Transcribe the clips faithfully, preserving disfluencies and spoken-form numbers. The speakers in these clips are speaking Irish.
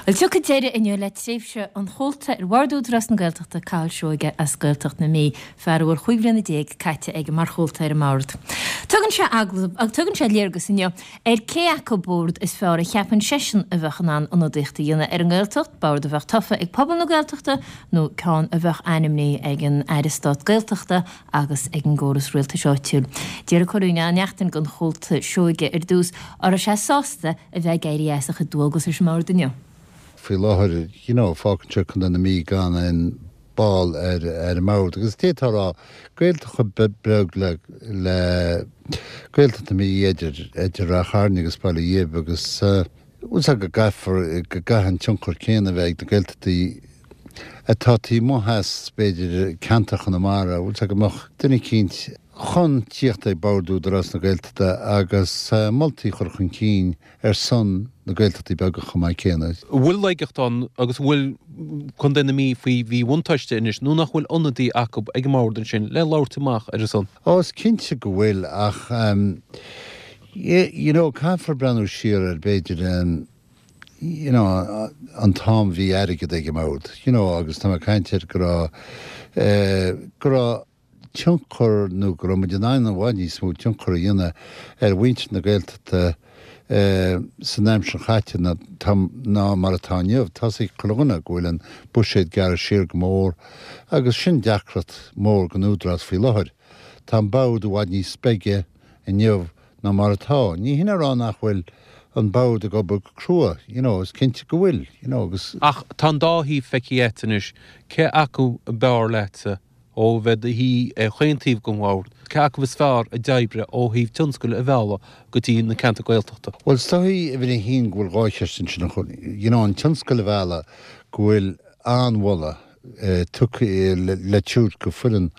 Well tucha deire inniu le tréifse an chólta ar bhardúdras na Gaeltachta cáil seoige as Gaeltacht na mí fearúil chuimhreanna déag caite ag mar chólta ar márd. Tugann sé aglah ag tugann sé léargus inniu ar cé acu bórd is fear a cheapan sesin a bheitchan an anadíochta dhéanana ar an Gaeltacht, bord a bheith tofa ag pobl na Gaeltachta nó cáin a bheith ainmní ag an Airistát Gaeltachta agus ag an Gcóras Rialta Seoitiúil. Déar choúine an neachtain gon chólta seoige ar dús ar a sé sásta a bheith gairí éisacha dúgus ar smárd inniu. Fi láthir, you know, fácanse chun na mí gan in ball ar ar márd. Agus tétarrá Gaeltacha beag le le Gaeltacht na mí idir idir a charnig agus bailí dhéab agus ús a go gafar go gahan tionchar céanna bheith na Gaeltachtaí atá tí mo has beidir cantach na mara ús a go mach duine cínt chun tíochta bardú dras na Gaeltachta agus moltaí chur chun cín ar son na Gaeltachtaí beag go chumá céanna. Bhfuil leigeachtáin agus bhfuil chun déna mí faoi bhí bhaintáiste inis nó nach bhfuil anadí acu ag mórdan sin le láirtamach ar son. Ás cinse go bhfuil ach um, you, you know, caithfar brenn siar ar beidir an you know, an tám bhí airigid ag mórd. You know, agus tá caintear go uh, go tionchar nó go mu denain an bhaidí smú tionchar a dhéanana ar bhaint na Gaeltachta san aimsin chaite na ná mar atá neamh, tá é chlóna go bhfuil an buséad gar siar go mór agus sin deachrat mór go údras faoi láthair. Tá bád a bhaid ní speige i neamh ná mar atá. Ní hinna rá nach bhfuil an bád a gobar crua, you know, is cinnte go bhfuil, you know, agus... Ach, tá dáhí feiceétanis, ce acu bear leta ó bheith a hí chuintíomh go mhárd. Ce acu bhs fearr a daibre ó híh tionscail a bhela go dtí na canta Gaeltachta. Well, stáí a bhína hín go bhfuil gáithir sin chun. You know, an tionscail a bhela go bhfuil anmhla tuc le tiúr go fuireann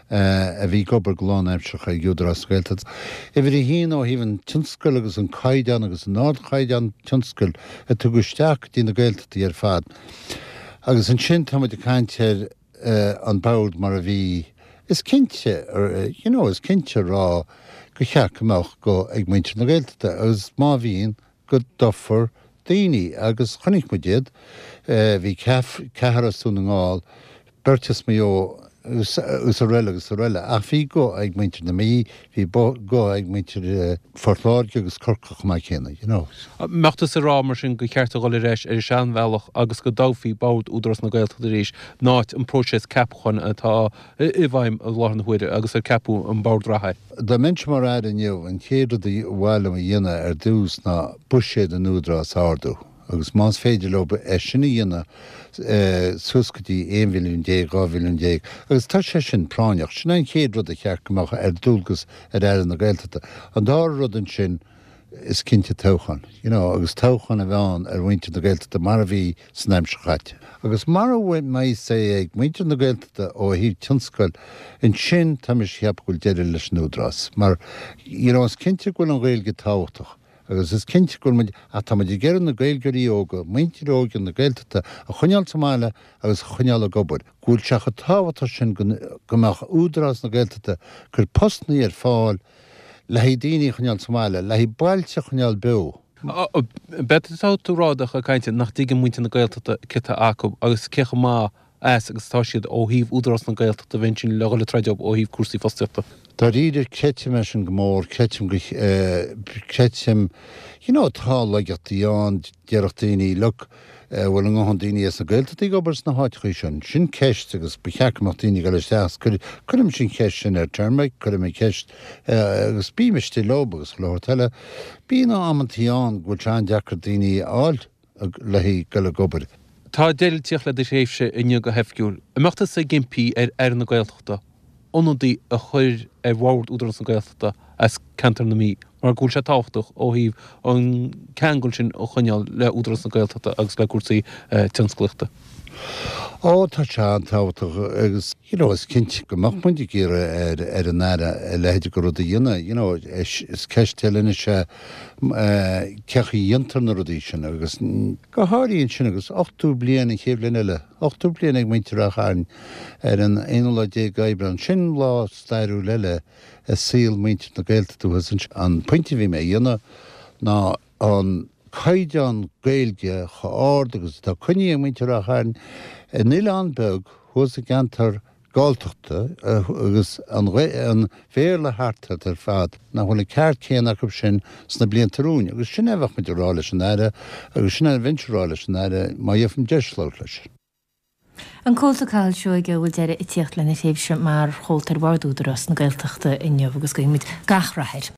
a bhí gobar glán aimseach ag údarás Gaeltacht. I bhína hín ó híhann tionscail agus an caideán agus an nád caideán tionscail a tugusteach dí na Gaeltachtaí ar fad. Agus an sin tá muid a caintear Uh, an bád mar a bhí is cinnte uh, you know, is cinnte rá go cheach amach go ag muintir na Gaeltachta agus má bhíon go dofar daoine agus chonig mu déad uh, bhí ceharasú na ngáil bertas mé ó us a réile agus a réile ach bhí go ag muintir na mí bhí go ag muintir uh, fortláirge agus corcach má chéna, you know. Meachtas a rá mar sin go ceart a gáil réis ar sean bhealach agus go dáhí bád údras na Gaeltachta réis náit an próses capchan atá i bhaim a láthar na huidir agus ar capú an bád rathaid. Da mens mar air inniu an chéad í bhhaile a dhéine ar dús na buséad an údras ardú. Agus más féidir lobe é sinna dhéine suscatí éon bhiliún déag, dhá bhiliún déag. Agus tá sé sin práineach, sin an chéad rud a cheart goach ar dúlgus ar air na Gaeltachta. An dá rud an sin is cinnte tóchan. You know, agus tóchan a bheán ar bhainte na Gaeltachta mar a bhí san aimse chaite. Agus mar a bhain mai sé ag muinte na Gaeltachta ó hí tionscail in sin tá is cheap goil deidir leis an údras. Mar, you know, is cinnte goil an Gaeilge táhachtach. Agus is cinnte goil muid a tá muid gearann na Gaeilgeirí óga, muinte óga na Gaeltachta a chuneal tamáile agus chuneal a gobar. Gúil seach a táhachtach sin gomach údras na Gaeltachta gur postnaí ar fáil le hí daoine chuneal tamáile, le hí bailte chuneal beú. Betá tú rádach a caiinte nach dtí muinte na Gaeltachta cita acu agus cecha má as agus tá siad ó híh údras na Gaeltachta bhain sin le le treideob ó híh cuasaí fosteachta. Tá idir cetim meis an gmór, cetim go cetim, you know, tá leigeachtaí an dearach daoine look bhfuil an gáhan daoine as na Gaeltachtaí gobars na háit chuí sin. Sin ceist agus becheachach daoine go leis deas. Cuirim sin ceist sin ar termaic, cuirim é ceist agus bí meistí lob agus chláir teile. Bí ná ammantaí an go tean deachar daoine áil le hí go le gobar. Tá déiltíoch le dééifse inniu go hefciúil. Imeachtas sé gimpí ar air na Gaeltachta. Onodí a chuir ar bhard údras na Gaeltachta as cantar na mí. Mar gúil sé táhachtach ó híh an ceangúil sin ó chuneal le údras na Gaeltachta agus le cuasaí tionsclaachta. Ó, tá se an táhachtach agus, you know, is cinnte gomach muinte gíre ar ar an aire leidir go rud a dhéine, you know, is ceist teilena sé cechaí diontar na rudí sin agus go háiríonn sin agus ochtú bliana i chéimhlinn eile, ochtú bliana ag muinteach an ar an éonla déag gaibbre an sin lá stairú leile a síl muinte na Gaeltachta an pointe bhí mé dhéine ná an caiideán gailge cha áard agus tá chuine muintear a chain Nílánbeg thus a gantar gáilteachta agus an bhéle hartta ar fad na bhfuil ceart chéanach sin sna bliantarún, agus sin éhah mit rála sin aire agus sinna vinrála sin aire má dhéfum deisláil leis. An cóiltaáil seoige bhfuil deire i tíocht lena téobse mar chóiltar bhardúdarras na gailteachta inniuh agus go muid gachrathir.